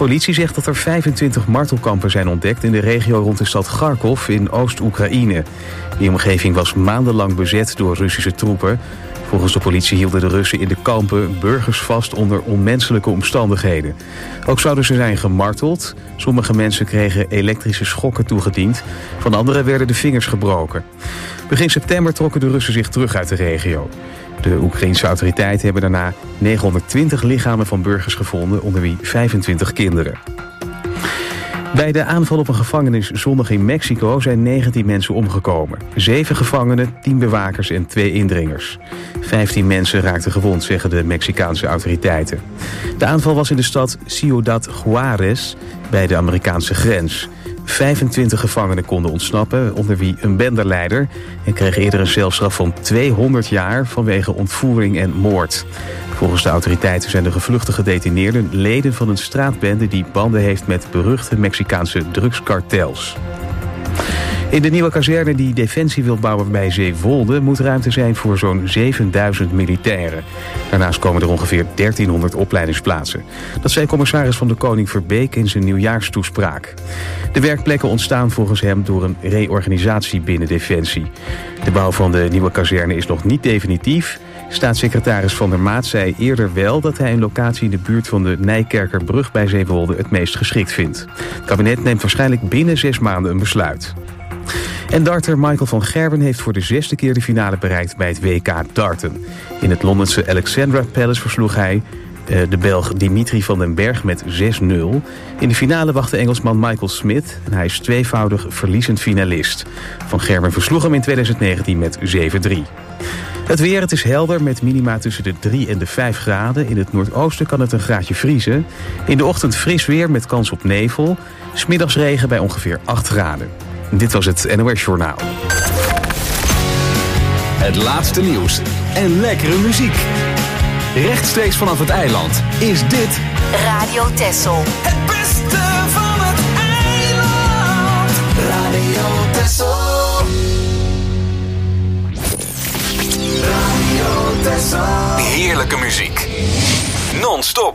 politie zegt dat er 25 martelkampen zijn ontdekt in de regio rond de stad Kharkov in Oost-Oekraïne. Die omgeving was maandenlang bezet door Russische troepen. Volgens de politie hielden de Russen in de kampen burgers vast onder onmenselijke omstandigheden. Ook zouden ze zijn gemarteld. Sommige mensen kregen elektrische schokken toegediend. Van anderen werden de vingers gebroken. Begin september trokken de Russen zich terug uit de regio. De Oekraïense autoriteiten hebben daarna 920 lichamen van burgers gevonden, onder wie 25 kinderen. Bij de aanval op een gevangenis zondag in Mexico zijn 19 mensen omgekomen. 7 gevangenen, 10 bewakers en 2 indringers. 15 mensen raakten gewond, zeggen de Mexicaanse autoriteiten. De aanval was in de stad Ciudad Juárez bij de Amerikaanse grens. 25 gevangenen konden ontsnappen, onder wie een benderleider, en kregen eerder een celstraf van 200 jaar vanwege ontvoering en moord. Volgens de autoriteiten zijn de gevluchte gedetineerden leden van een straatbende die banden heeft met beruchte Mexicaanse drugskartels. In de nieuwe kazerne die Defensie wil bouwen bij Zeewolde moet ruimte zijn voor zo'n 7000 militairen. Daarnaast komen er ongeveer 1300 opleidingsplaatsen. Dat zei commissaris van de Koning Verbeek in zijn nieuwjaarstoespraak. De werkplekken ontstaan volgens hem door een reorganisatie binnen Defensie. De bouw van de nieuwe kazerne is nog niet definitief. Staatssecretaris Van der Maat zei eerder wel dat hij een locatie in de buurt van de Nijkerkerbrug bij Zeewolde het meest geschikt vindt. Het kabinet neemt waarschijnlijk binnen 6 maanden een besluit. En darter Michael van Gerwen heeft voor de 6e keer de finale bereikt bij het WK darten. In het Londense Alexandra Palace versloeg hij de Belg Dimitri van den Berg met 6-0. In de finale wacht de Engelsman Michael Smith en hij is tweevoudig verliezend finalist. Van Gerwen versloeg hem in 2019 met 7-3. Het weer, het is helder met minima tussen de 3 en de 5 graden. In het noordoosten kan het een graadje vriezen. In de ochtend fris weer met kans op nevel. 's Middags regen bij ongeveer 8 graden. Dit was het NOS Journaal. Het laatste nieuws en lekkere muziek. Rechtstreeks vanaf het eiland is dit Radio Texel. Het beste van het eiland. Radio Texel. Radio Texel. heerlijke muziek. Non-stop.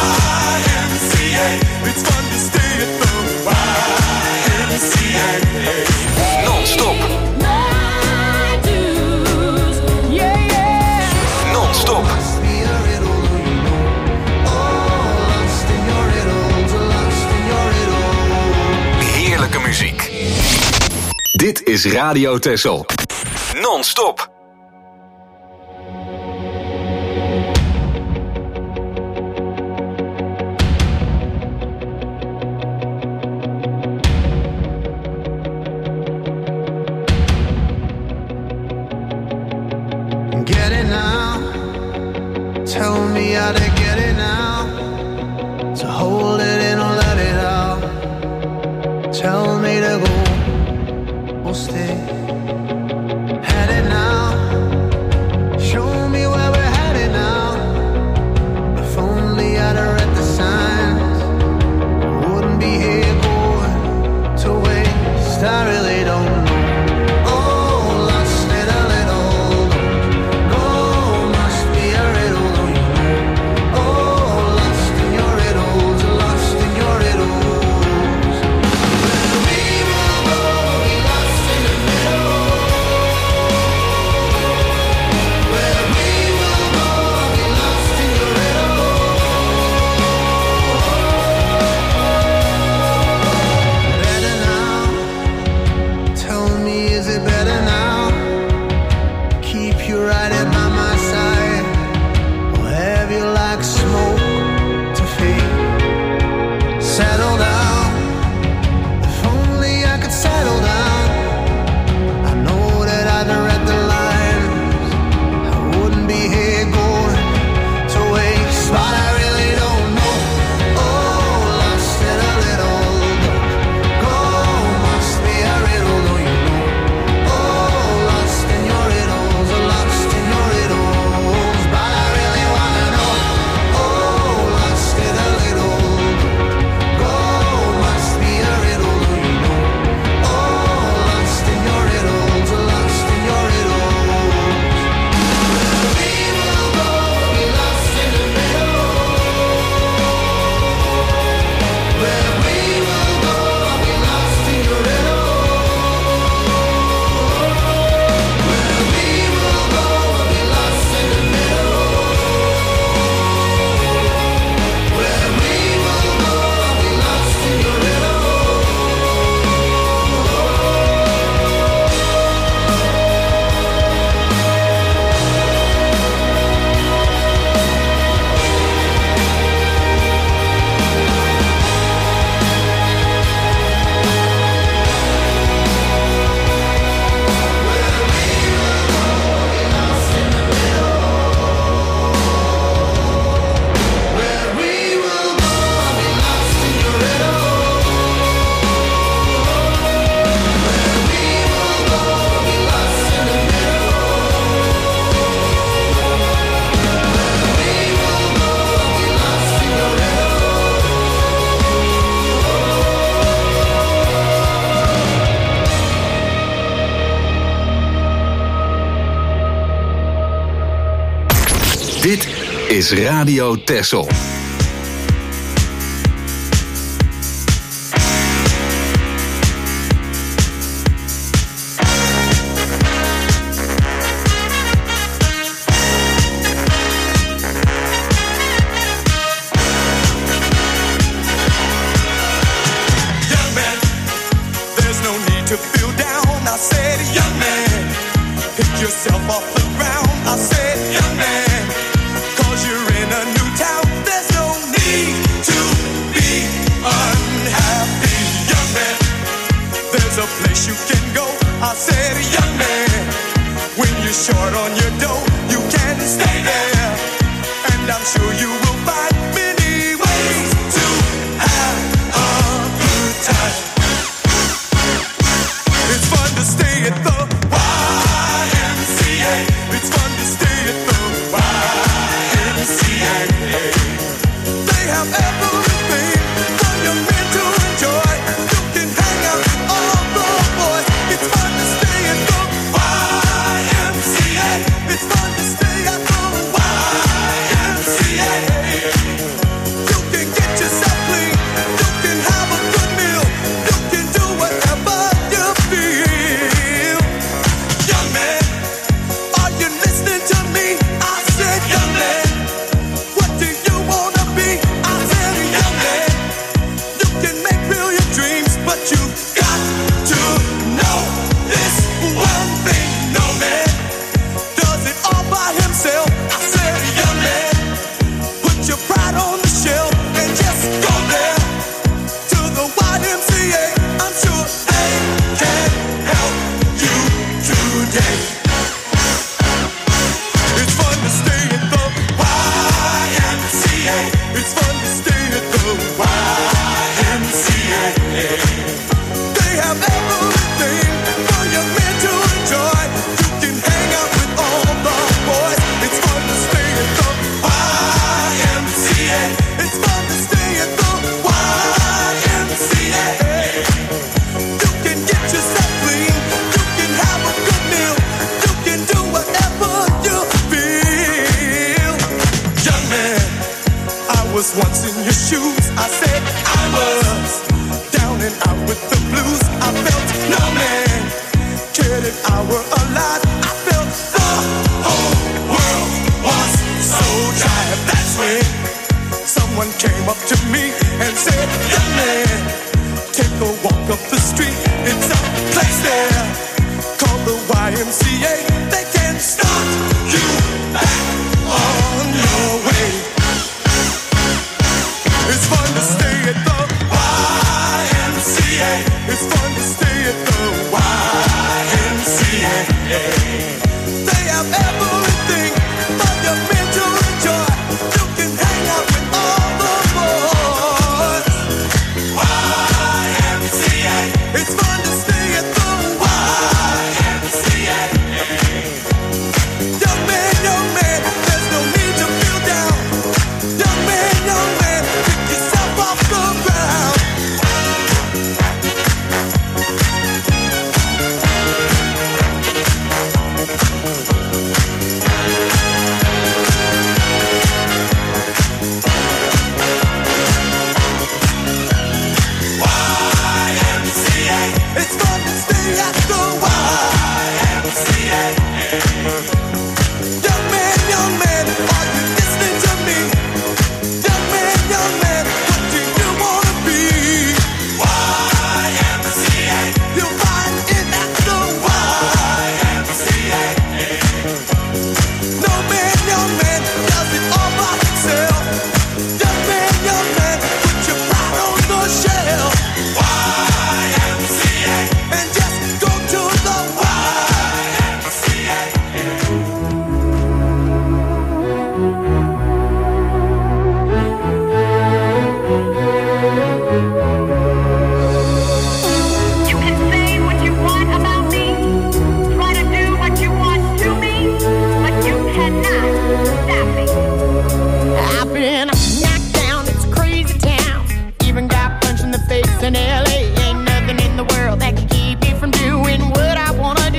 Non-stop. Non-stop. Heerlijke muziek. Dit is Radio Texel. Non-stop. Get it now. Tell me how to get it now. To hold it in or let it out. Tell me to go or stay. Headed now. Show me where we're headed now. If only I'd have read the signs, wouldn't be here going to waste. I really don't know. is Radio Texel.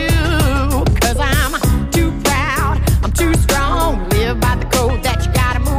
Gotta move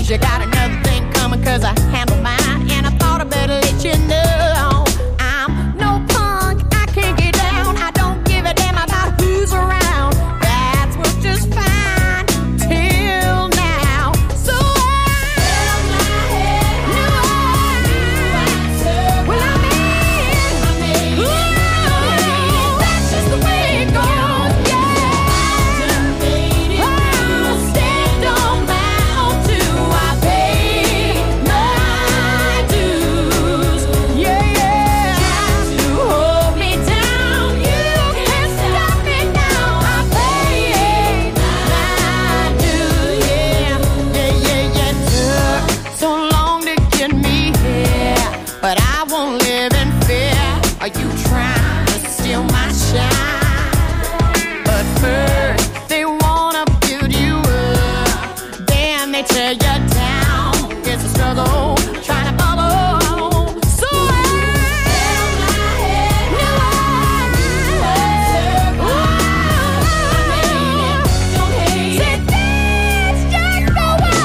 you got another thing coming, cause I handle mine, and I thought I better let you know. I'm no punk, I can't get down, I don't give a damn about who's around. That's what's just fine till now. So held my head, well, I'm in. Ooh, that's just the way it goes, yeah. Oh, stand on my own too. I pay my dues, yeah, yeah. Try to hold me down, you can't stop me now. I pay my dues, yeah, yeah, yeah, yeah. Took so long to get me here, but I won't live in fear. Are you trying to steal my shine? But first they wanna build you up, then they tear you down. It's a struggle trying to follow. So I held my head, don't hate. Said that's just the way.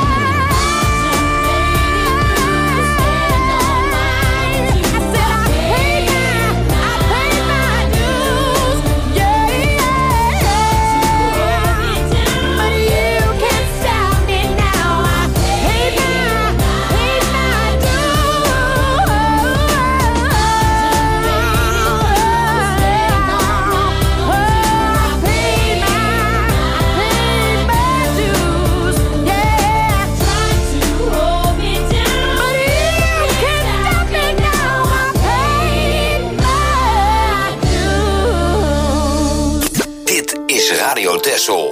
Stand on mine. I said I paid my dues, yeah, yeah. But you can't stop me now. I paid my dues. Yeah. Try to hold me down, but you can't stop me now. I paid my dues. Dit is Radio Texel.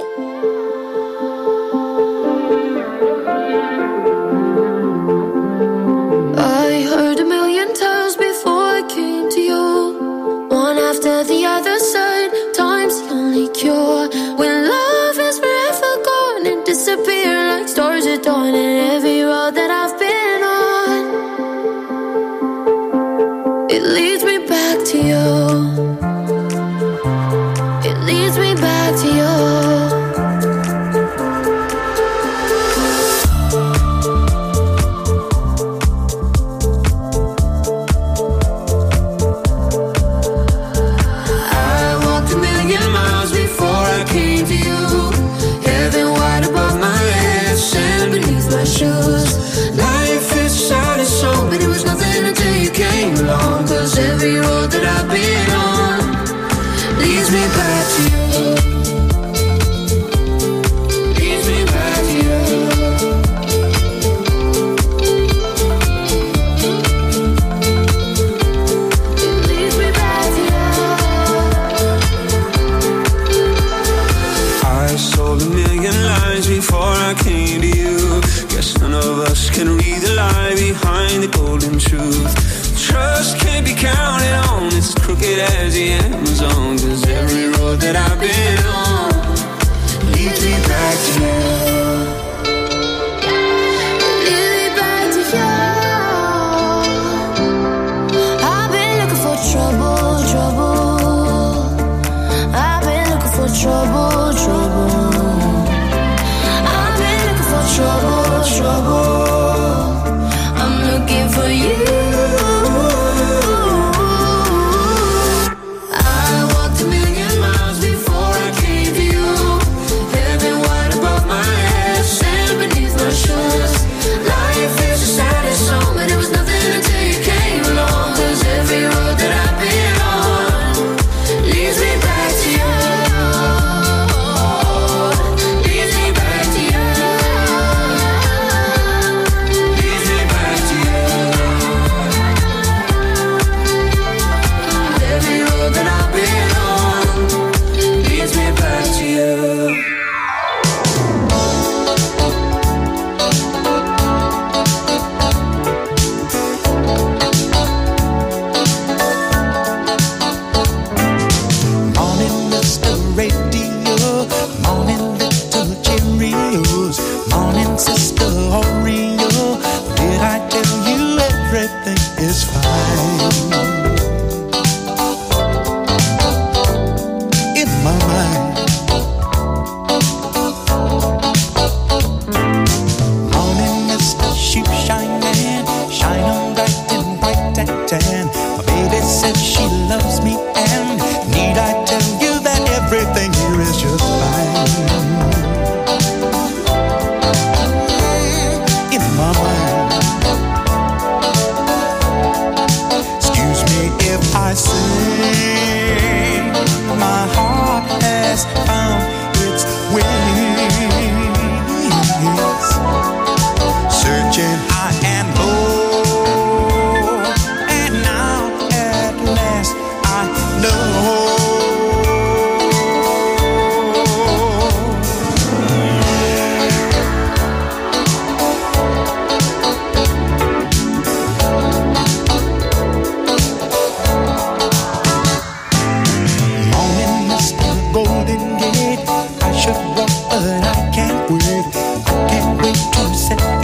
I heard a million times before I came to you. One after the other said, time's the only cure. When love is forever gone and disappear like stars at dawn. And every road that I've been on, it leads me back to you. It leads me back to you. I walked a million miles before I came to you. Heaven wide above my head, sand beneath my shoes. Life is sad and so, but it was nothing until you came along. Cause every road that I've been on leads me back to you. Leads me back to you. It leads me back to you. I sold a million lies before I came to you. Guess none of us can read the lie behind the golden truth. Trust can't be counted on, it's as crooked as the Amazon. Cause every road that I've been on leads me back to you. Lead me back to you. I've been looking for trouble, trouble. I've been looking for trouble, trouble. I've been looking for trouble, trouble. I'm looking for you.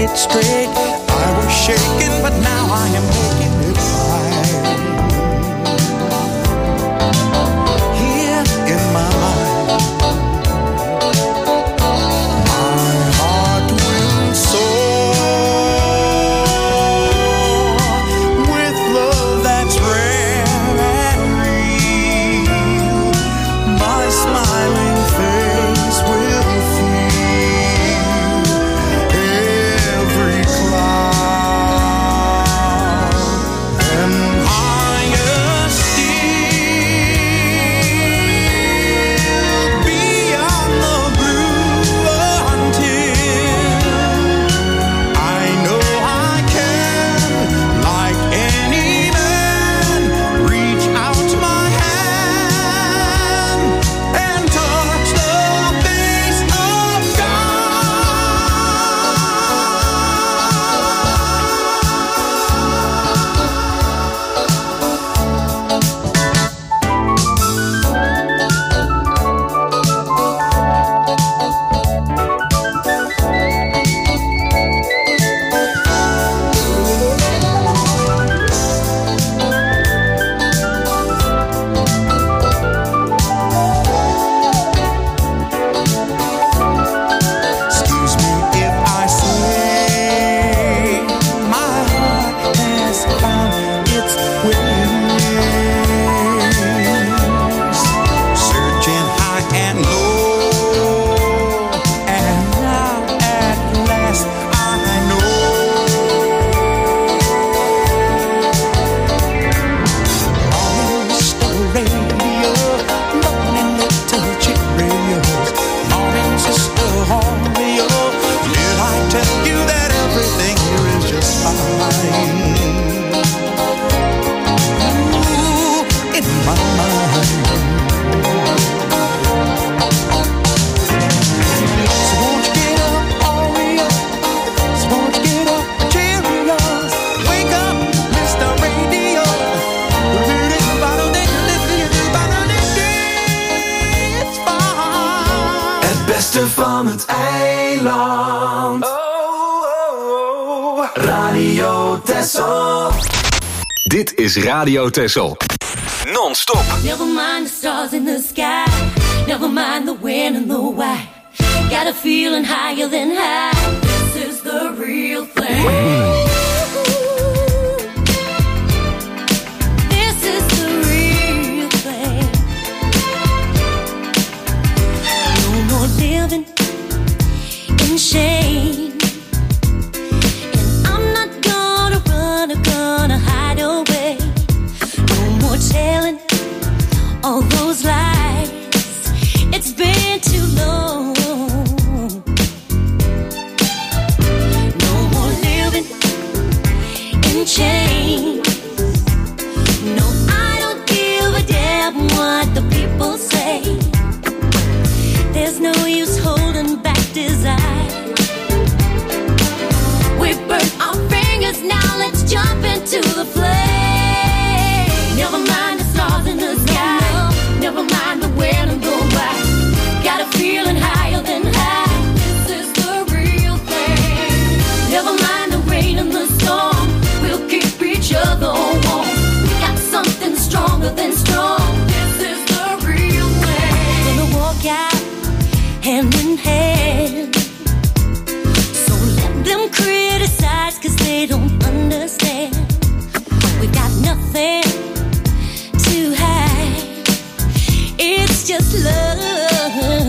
it straight. I was shaking, but now I am making it right. Here in my mind, my heart will soar with love that's rare and real. My smiling face will feel every cloud and higher still beyond the blue until I know I can, like any man, reach out my hand and touch the face of Excuse me if I say my heart has found its wings, searching high and low, and now at last I know. Morning, Mr. Radio, morning, little Cheerios, morning, Sister Oreo. Did I tell you that everything here is just fine? Ooh, in my mind. So won't you get up, Oreo? So won't you get up, Cheerios? Wake up, Mr. Radio. It's fine. Het beste van het eiland. Radio Texel. Dit is Radio Texel. Non-stop. Never mind the stars in the sky. Never mind the when and the why. Got a feeling higher than high. This is the real thing. This is the real thing. No more living in shame. And I'm not gonna run or gonna hide away. No more telling all those lies. It's been too long. No more living in chains. No, I don't give a damn what the people say. There's no use holding back desire. We burnt our fingers, now let's jump into the flame. Never mind the stars in the sky. Never mind the when and the why. Got a feeling higher than high. This is the real thing. Never mind the rain and the storm. We'll keep each other warm. We got something stronger than strong. This is the real thing. Gonna walk out hand in hand. So let them criticize, 'cause they don't understand. We got nothing to hide. It's just love.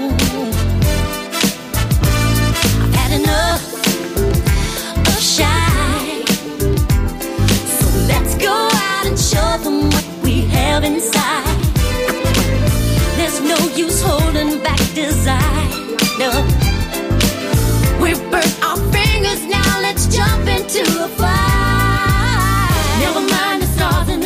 I've had enough of shy. So let's go out and show them what we have inside. There's no use holding back desire. No. We burnt our fingers, now let's jump into a fire. Never mind the stars in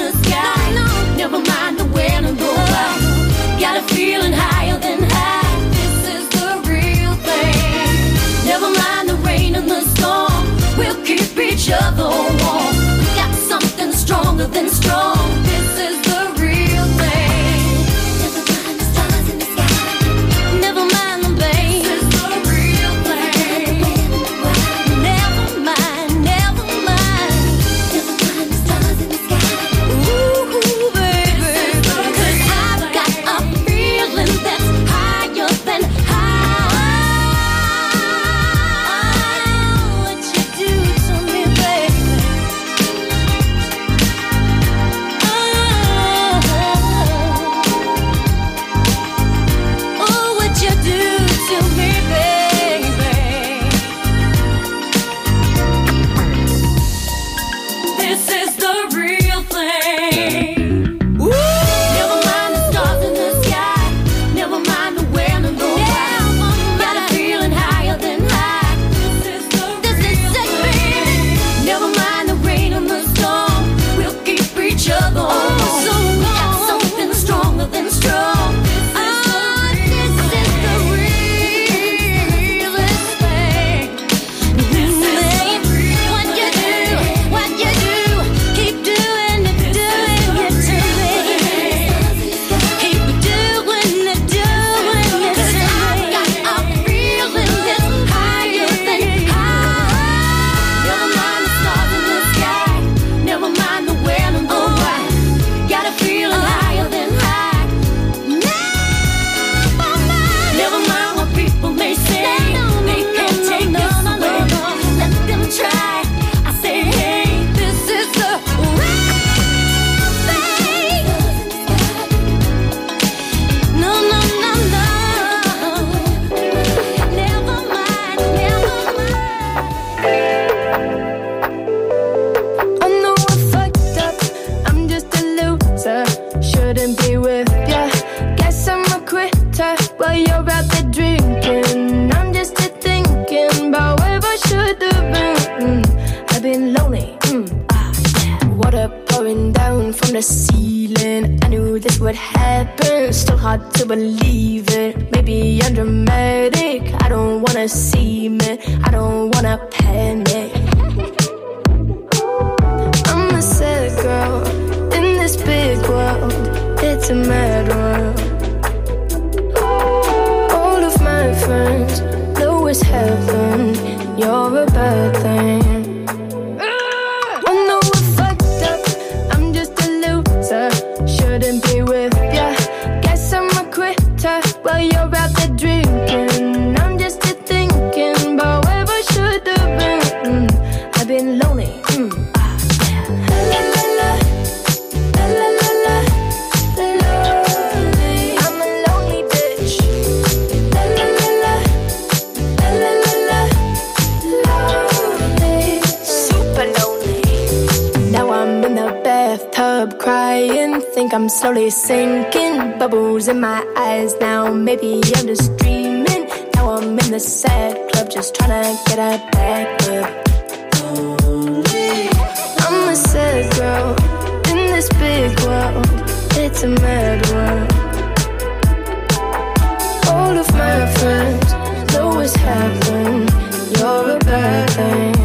the ceiling. I knew this would happen, still hard to believe it. Maybe I'm dramatic, I don't wanna seem it, I don't wanna panic. I'm a sad girl in this big world, it's a mad world. All of my friends know it's heaven, you're a bad thing. I know we're fucked up, I'm just a loser, shouldn't be with ya. Guess I'm a quitter while you're out there drinking. I'm just thinking about where I should have been. I've been lonely. La la la, la la la la, lonely. I'm a lonely bitch. La la la la, la la la la, lonely. Super lonely. Now I'm in the bathtub crying, think I'm slowly sinking. Bubbles in my eyes now, maybe I'm just dreaming. Now I'm in the sad club, just trying to get a back up. I'm a sad girl in this big world, it's a mad world. All of my friends know it's happened, you're a bad thing.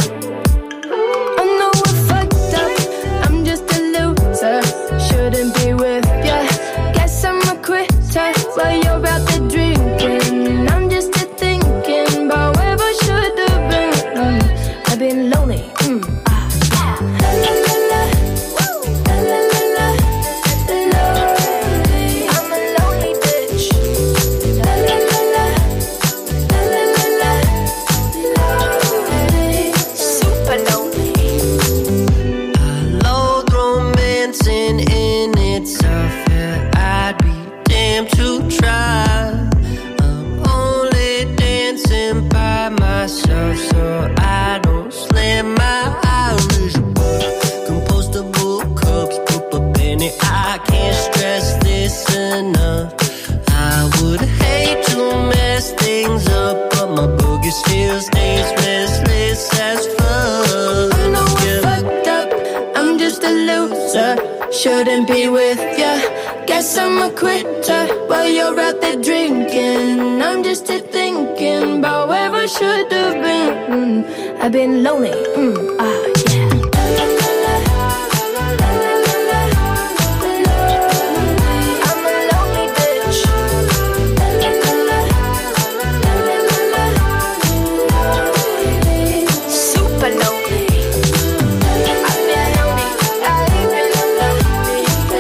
I know we're fucked up, I'm just a loser, shouldn't be with ya. Guess I'm a quitter while you're out there drinking. I'm just thinking about where I should have been. I've been lonely. La la la la, la la la la, lonely. I'm a lonely bitch. La la la la, la la la la, lonely. Super lonely. I loathe romancing in itself, yeah, I'd be damned to try. I'm only dancing by myself, so I don't slam my Irish bar. Compostable cups, put a penny, I can't stress this enough. I would hate to mess things up, but my boogie still stays restless as fuck. I know we're fucked up, I'm just a loser, shouldn't be with ya. Guess I'm a quitter while you're out there drinking. I'm just thinking about where I should have been. I've been lonely. Yeah. La la la la, la la la la, lonely. I'm a lonely bitch. La la la la, la la la la, lonely. Super lonely. I've been lonely. I've been lonely.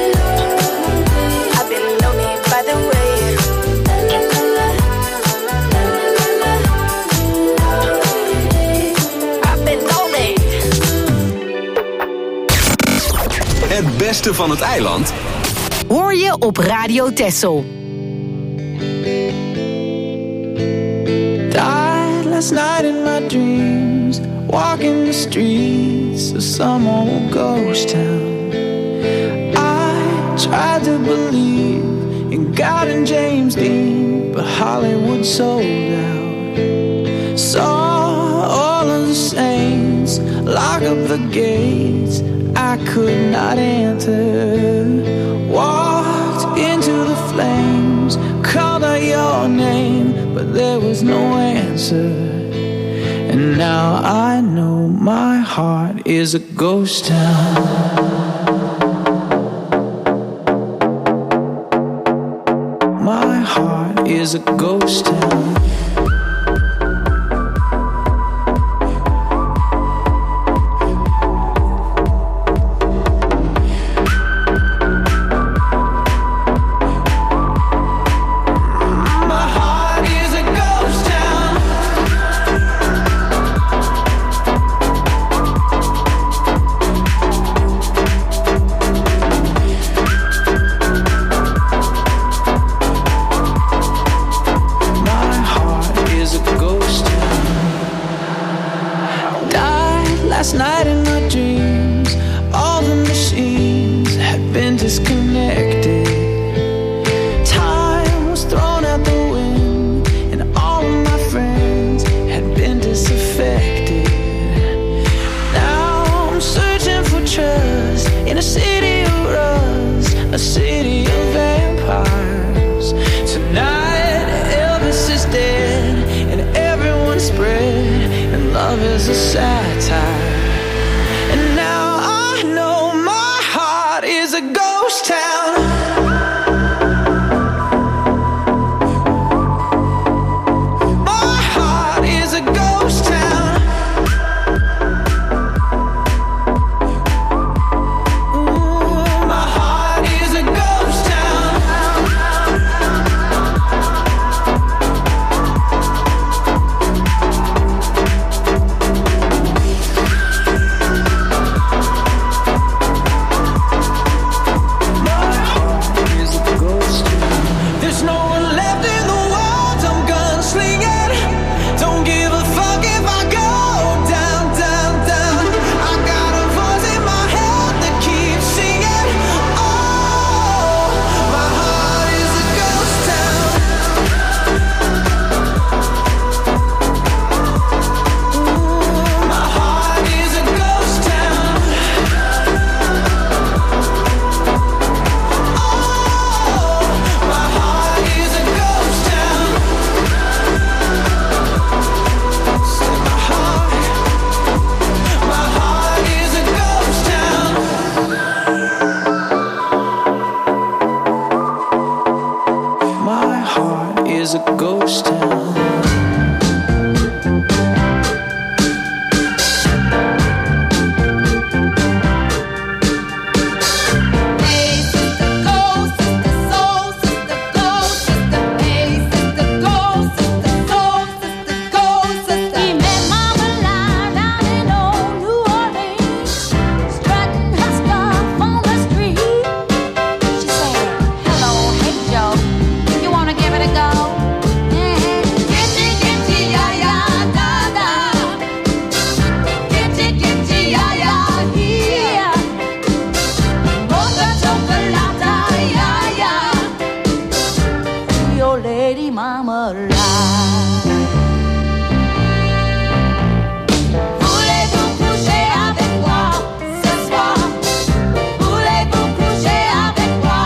I've been lonely by the way. La la la la, la la la la, lonely. I've been lonely. Het beste van het eiland Hoor je op Radio Texel. Died last night in my dreams, walking the streets of some old ghost town. I tried to believe in God and James Dean, but Hollywood sold out. Saw all of the saints lock up the gates I could not enter. Walked into the flames, called out your name, but there was no answer. And now I know my heart is a ghost town. My heart is a ghost town. My heart is a ghost town. My heart is a ghost town. Died last night in my dreams. All the machines had been disconnected. Time was thrown out the wind, and all of my friends had been disaffected. Now I'm searching for trust in a city of as a satire. And now I know my heart is a ghost town. My heart is a ghost town. Ooh, my heart is a ghost town. There's no one left in the world, I'm gunslinging. Don't give a fuck if I go down, down, down. I got a voice in my head that keeps singing. Oh, my heart is a ghost town. Ooh, my heart is a ghost town. My heart is a ghost town. Say my heart is a ghost town. My heart is a ghost town. He met Mama Line down in old New Orleans, strutting her stuff on the street. She said, "Hello, hey Joe, you wanna give it a go?" Gitty, gitty, ya, ya, da, da. Gitty, gitty, ya, ya, here. Mocha chocolata, ya, ya. Your lady Mama Line. Voulez-vous coucher avec moi ce soir? Voulez-vous coucher avec moi?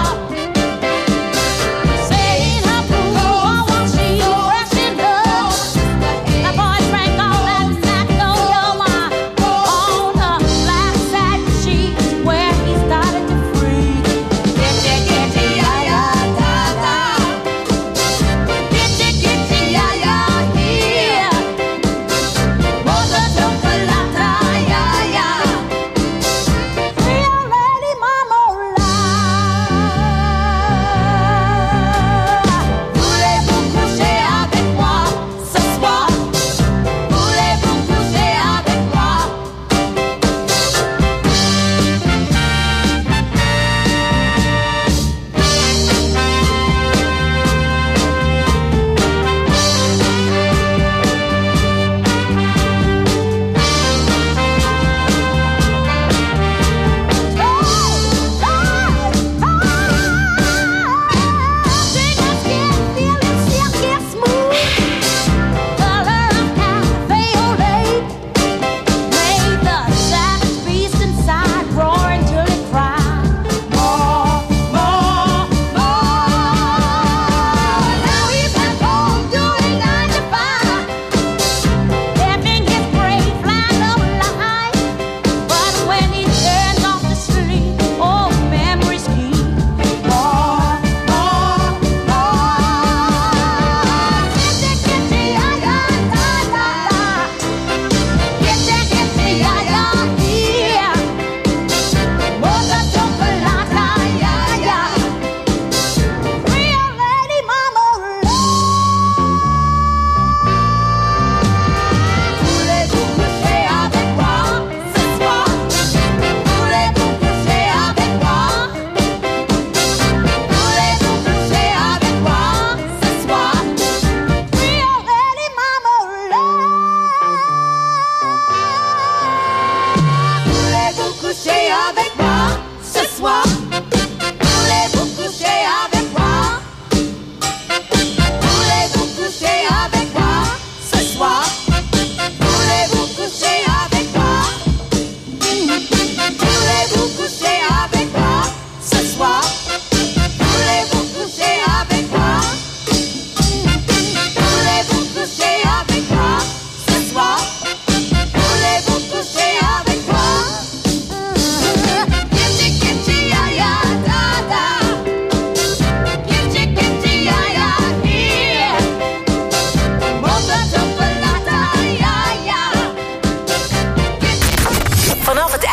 Saying her fool, oh, what she rushing up. The boy drank all that Zacco Yoma on the black satin sheet where he started to freeze. Gitty, gitty, ya, ya, da, da. Gitty, gitty, ya, ya, here. Mocha chocolata, ya, ya. Real lady Mama Line. Voulez-vous coucher avec moi ce soir? Voulez-vous coucher avec moi?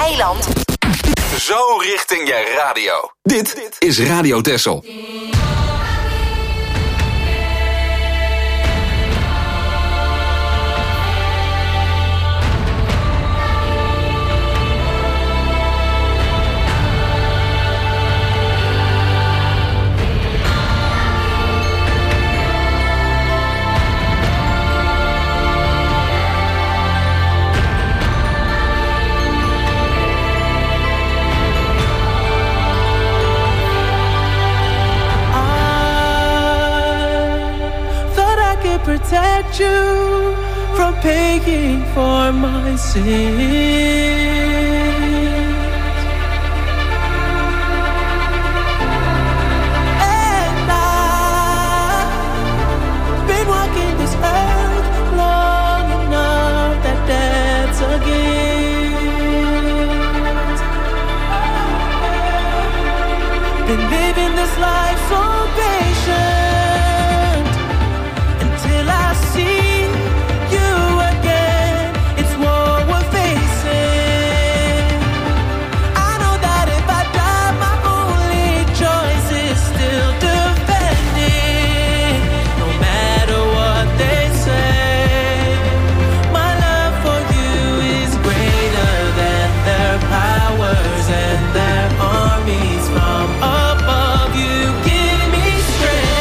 eiland. Zo richting je radio. Dit is Radio Texel. Protect you from paying for my sins. And I've been walking this earth long enough that that's a gift. Been living this life so patient. I see you again, it's what we're facing. I know that if I die, my only choice is still defending. No matter what they say, my love for you is greater than their powers and their armies from above. You give me strength.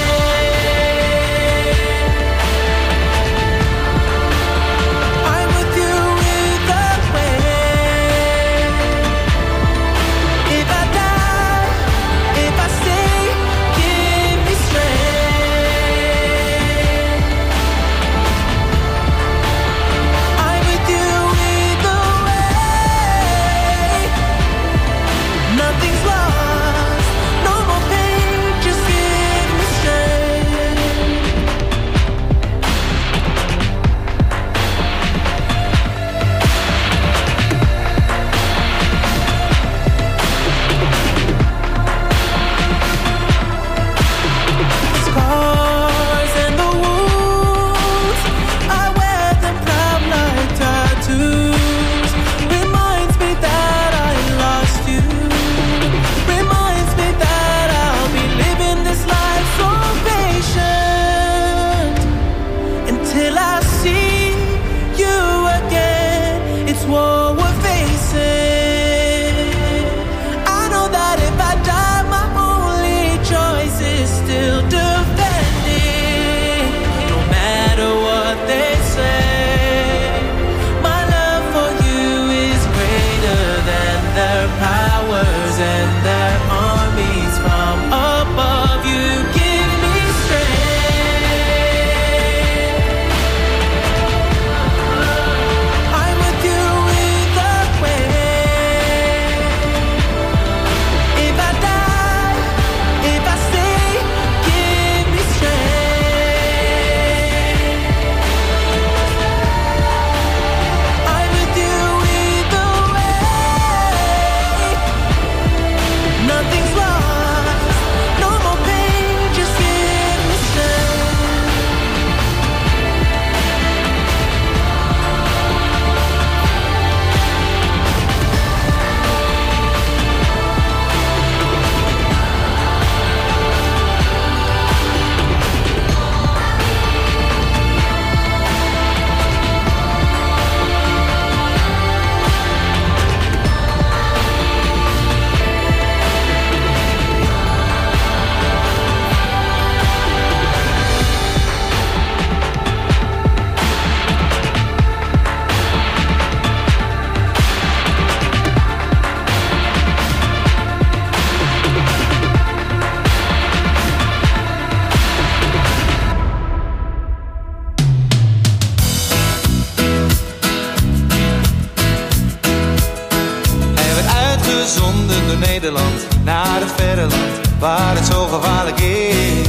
Nederland, naar het verre land, waar het zo gevaarlijk is.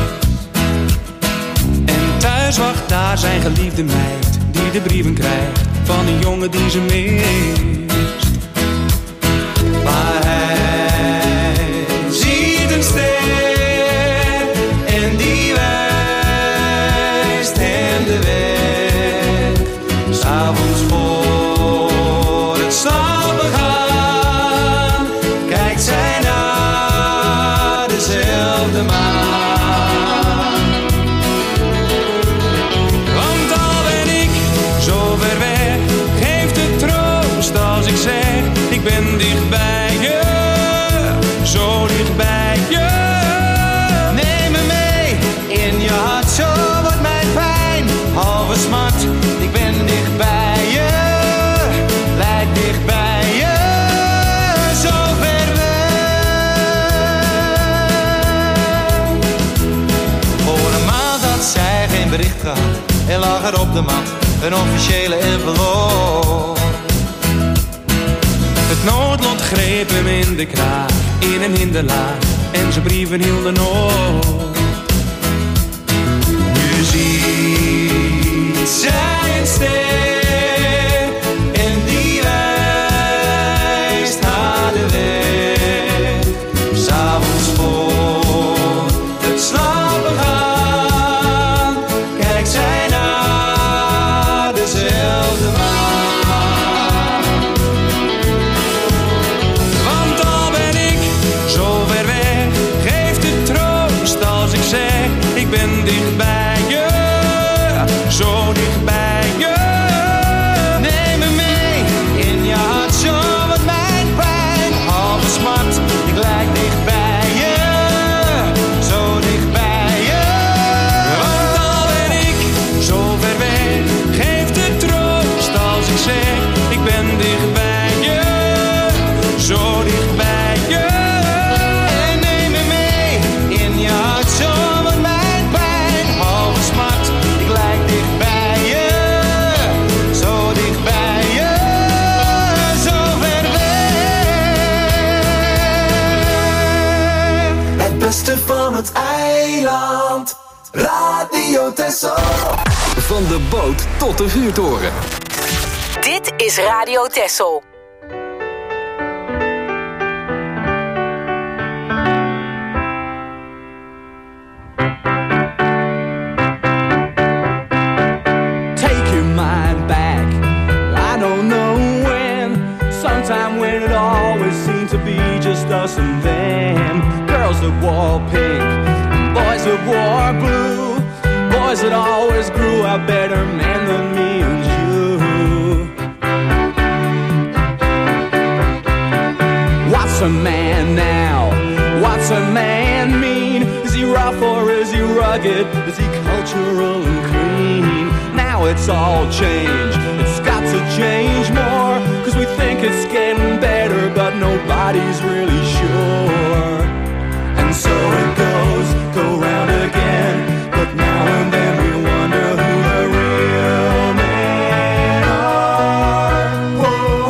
En thuis wacht daar zijn geliefde meid, die de brieven krijgt van een jongen die ze mist. Maar hij ziet een ster en die wijst hem de weg. 's Avonds voor het slapen gaan als ik zeg, ik ben dicht bij je, zo dicht bij je. Neem me mee in je hart, zo wordt mijn pijn halve smart. Ik ben dicht bij je, lijk dicht bij je, zo ver weg. Voor een maand had zij geen bericht gehad en lag er op de mat een officiële envelop. Het noodlot greep hem in de kraag, in een hinderlaag, en zijn brieven hielden op. Nu ziet zij een ster en die wijst haar de weg. 'S avonds voor het slapen gaan, kijkt zij naar dezelfde maan. Want al ben ik zo ver weg, geeft het troost als ik zeg, ik ben dicht bij je, zo dicht bij je. Neem me mee in je hart, zo wordt mijn pijn halve smart. Ik lijk dicht bij je, zo dicht bij je. Want al ben ik zo ver weg, geeft het troost als ik zeg, ik ben dicht bij je, zo dicht bij je. En neem me mee in je hart, zo wordt mijn pijn halve smart. Ik lijk dicht bij je, zo dicht bij je, zo ver weg. Het beste van het eiland. Radio Texel. Van de boot tot de vuurtoren. Dit is Radio Texel. Take your mind back, I don't know when. Sometime when it always seemed to be just us and them. Girls that wore pink, boys that wore blue, boys that always grew up better men than me and you. What's a man now? What's a man mean? Is he rough or is he rugged? Is he cultural and clean? Now it's all changed, it's got to change more, 'cause we think it's getting better, but nobody's really sure. And so it goes, go round again, but now and then we wonder who the real men are. Whoa,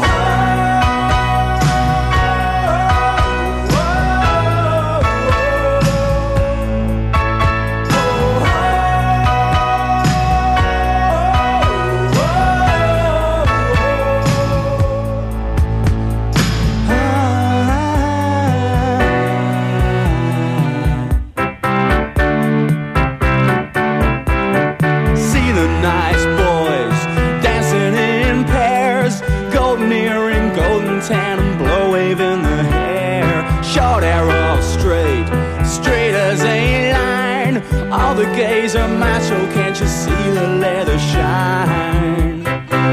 see the nice boys dancing in pairs, golden earring, golden tan, and blow waving the hair. Short arrow, straight, straight as a line. All the gays are macho, can't you see the leather shine?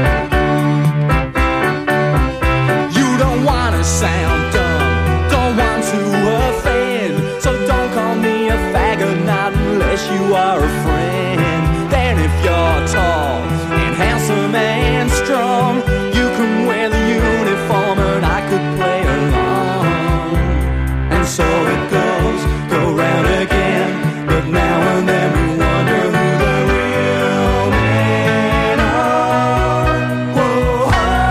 You don't wanna sound dumb, don't want to offend, so don't call me a faggot, not unless you are a friend. Then if you're tall and handsome and strong, you can wear the uniform and I could play along. And so it goes, go round again, but now and then we wonder who the real men are. Whoa,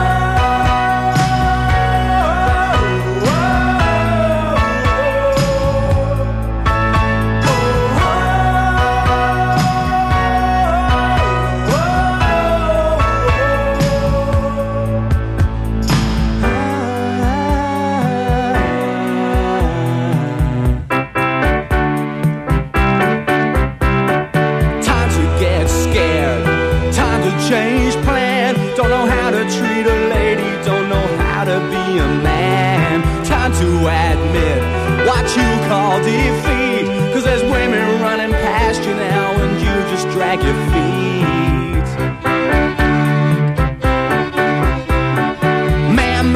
time to get scared, time to change plan. Don't know how to treat a lady, don't know how to be a man. Time to admit what you call defeat, 'cause there's women running past you now and you just drag your feet. Man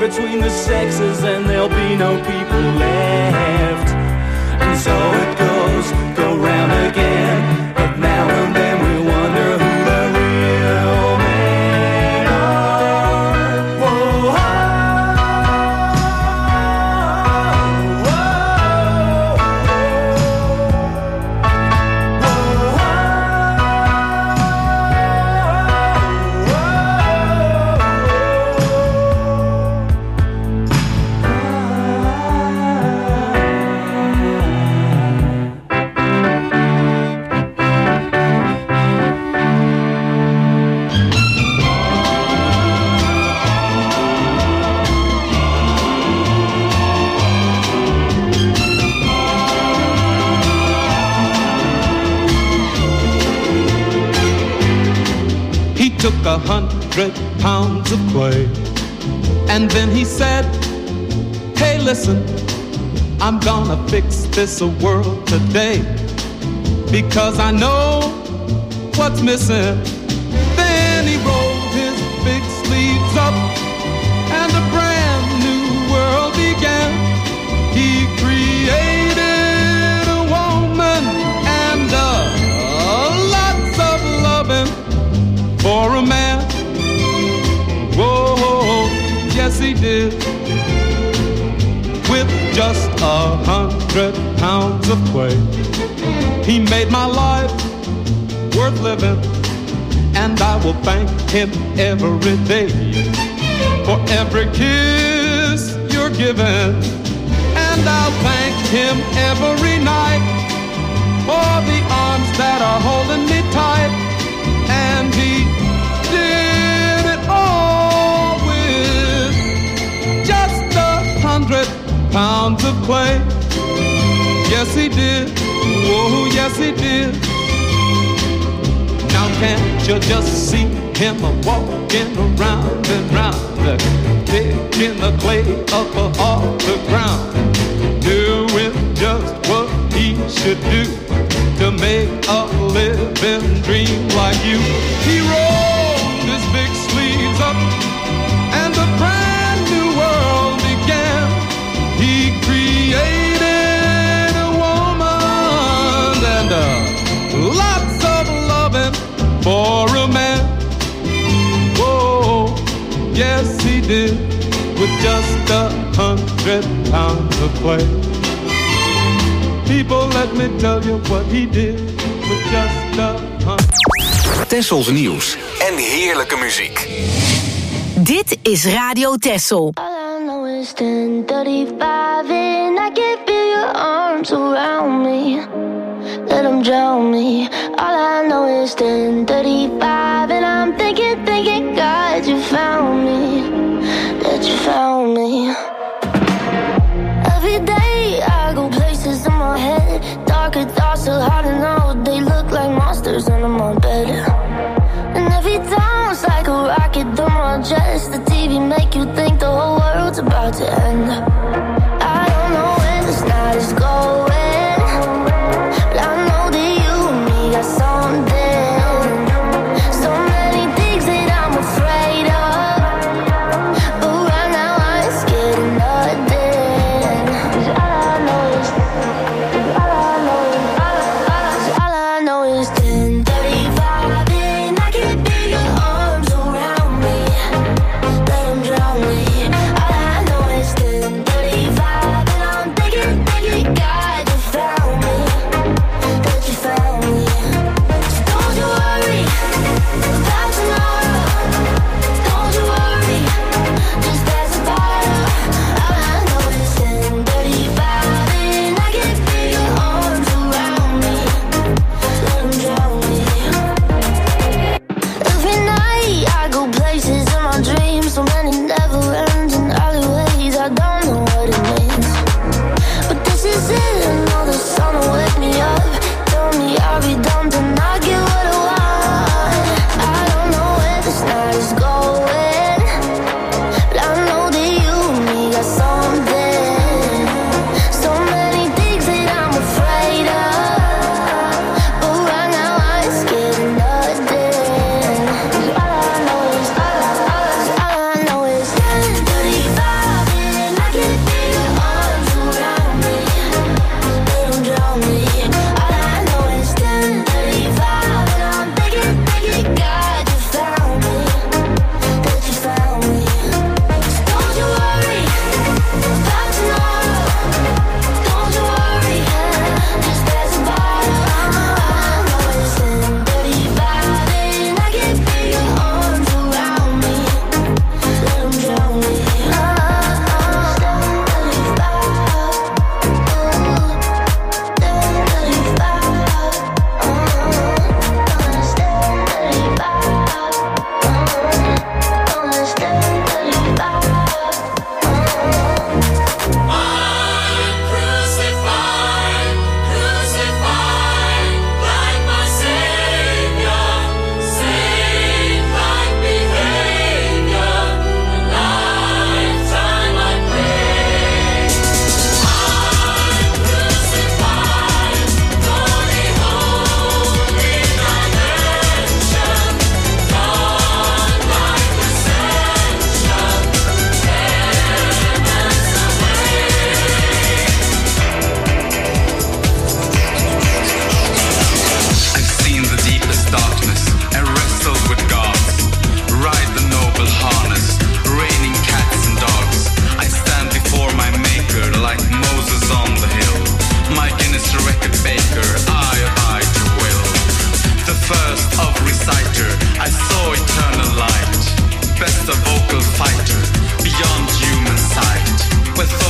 between the sexes, and there'll be no people left. And so it goes, go round again. But now and then we wonder who the real men are. Whoa, took 100 pounds of clay, and then he said, hey, listen, I'm gonna fix this world today, because I know what's missing. Then he rolled his big sleeves up, and a brand new world began. He created a woman and lots of loving for a man. Whoa, yes he did. With just 100 pounds of clay, he made my life worth living, and I will thank him every day for every kiss you're giving, and I'll thank him every night for the arms that are holding me tight. And he did it all with just 100 pounds of clay. Yes, he did. Whoa, yes, he did. Now can't you just see him walking around and round, picking the clay up off the ground, doing just what he should do to make a living dream like you. He rolled his big sleeves up, and a brand new world began. He created a woman and lots of loving for a man. Whoa, yes he did, with just 100 pounds of clay. People, let me tell you what he did with just 100. Tessels nieuws en heerlijke muziek. Dit is Radio Tessel. All I know is 10:35 and I can feel your arms around me. Let them drown me. All I know is 10:35 and I'm thinking, God, you found me. That you found me. Every day I go places in my head. Darker thoughts so hard to know. They look like monsters under my bed. And every time it's like a rocket through my chest. The TV make you think the whole world's about to end. I don't know where this night is going, but I know that you and me got something. So many things that I'm afraid of, but right now I ain't scared of nothing. 'Cause all I know is 10:35 and I can feel your arms around me. Let them drown me. All I know is 10:35.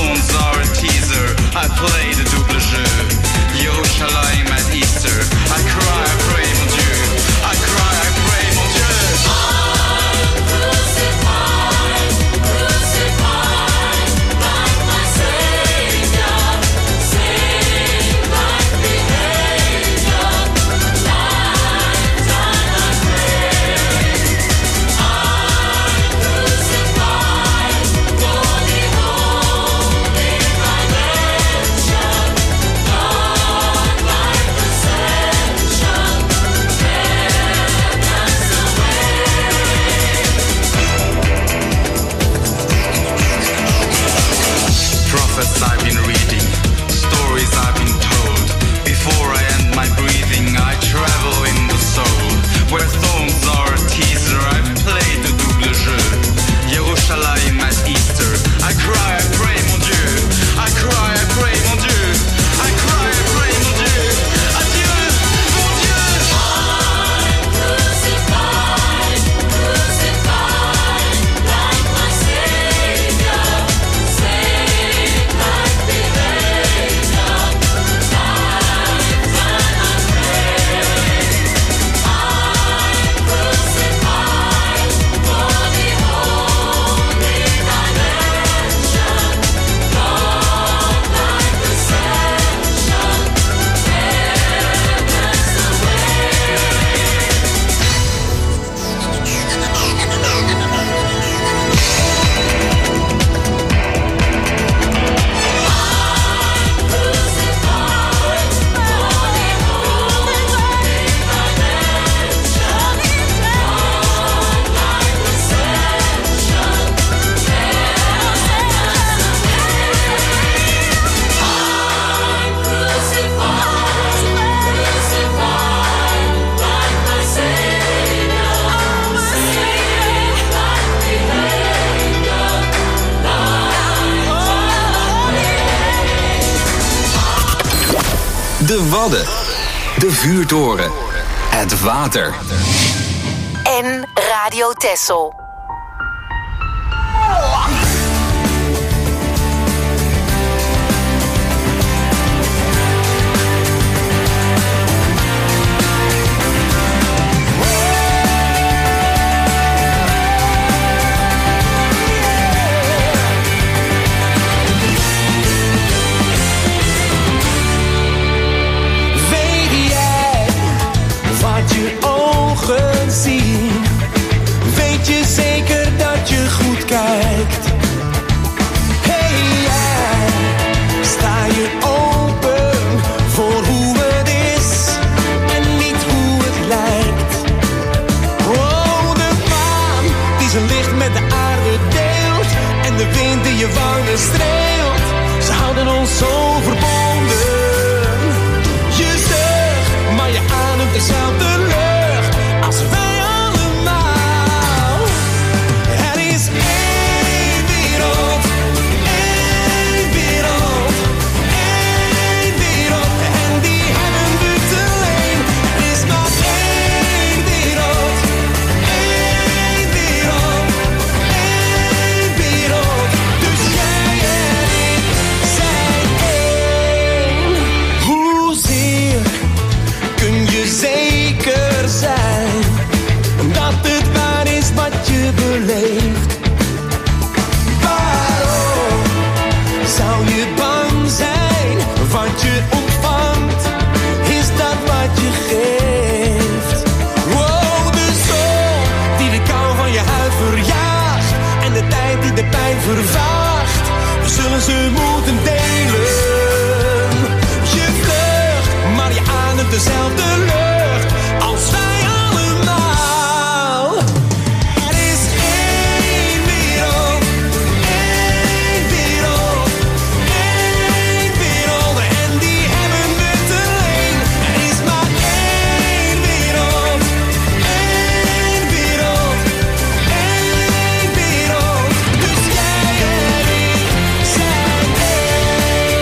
songs are a teaser. I play the double jeu. Yerushalayim at Easter. I cry, I pray, mon Dieu. I cry, I pray, mon Dieu. I'm crucified, crucified, like my Savior, saved like the angel. Lifetime I pray. I'm crucified for the holy redemption. God like ascension, heaven's the way. Prophets I've been reading, stories I've been told. Before I end my breathing, I travel in the soul. Where thorns are a teaser, I've played the double jeu. Yerushalayim at Easter. I cry, I pray, mon Dieu. I cry, I pray, mon Dieu. I cry, I pray, mon Dieu. Adieu, mon Dieu. I'm crucified, crucified, like my Savior, saved like the angel. Lifetime I pray. I'm crucified for the holy dimension. God like ascension, heaven's the way. De Wadden. De vuurtoren. Het water. En Radio Texel. Weet jij wat je ogen zien? Weet je zeker dat je goed kijkt? Hey jij, sta je open voor hoe het is en niet hoe het lijkt? Oh, de maan die zijn licht met de aarde deelt en de wind die je wangen streelt. Ze houden ons zo verbonden. Je zucht, maar je ademt dezelfde lucht als wij allemaal. Er is één wereld, één wereld, één wereld. En die hebben we te leen. Er is maar één wereld, één wereld, één wereld. Dus jij en ik zijn één. Hoezeer kun je zeker zijn dat het waar is wat je beleeft? Waarom zou je bang zijn? Wat je ontvangt, is dat wat je geeft. Wow, de zon die de kou van je huid verjaagt en de tijd die de pijn vervaagt. We zullen ze moeten delen. Je vlucht, maar je ademt dezelfde lucht als wij allemaal. Er is één wereld, één wereld, één wereld. En die hebben we te leen. Er is maar één wereld, één wereld, één wereld. Dus jij en ik zijn één.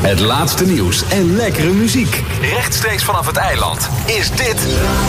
Het laatste nieuws en lekkere muziek. Rechtstreeks vanaf het eiland is dit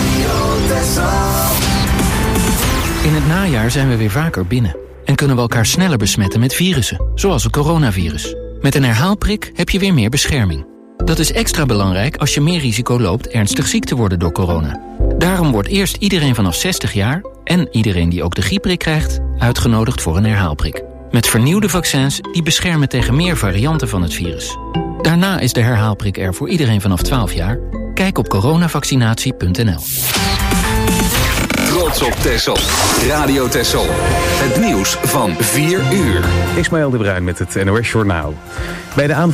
In het najaar zijn we weer vaker binnen. En kunnen we elkaar sneller besmetten met virussen, zoals het coronavirus. Met een herhaalprik heb je weer meer bescherming. Dat is extra belangrijk als je meer risico loopt ernstig ziek te worden door corona. Daarom wordt eerst iedereen vanaf 60 jaar... en iedereen die ook de griepprik krijgt, uitgenodigd voor een herhaalprik. Met vernieuwde vaccins die beschermen tegen meer varianten van het virus. Daarna is de herhaalprik er voor iedereen vanaf 12 jaar. Kijk op coronavaccinatie.nl. Trots op Texel. Radio Texel. Het nieuws van 4 uur. Ismaël de Bruin met het NOS Journaal. Bij de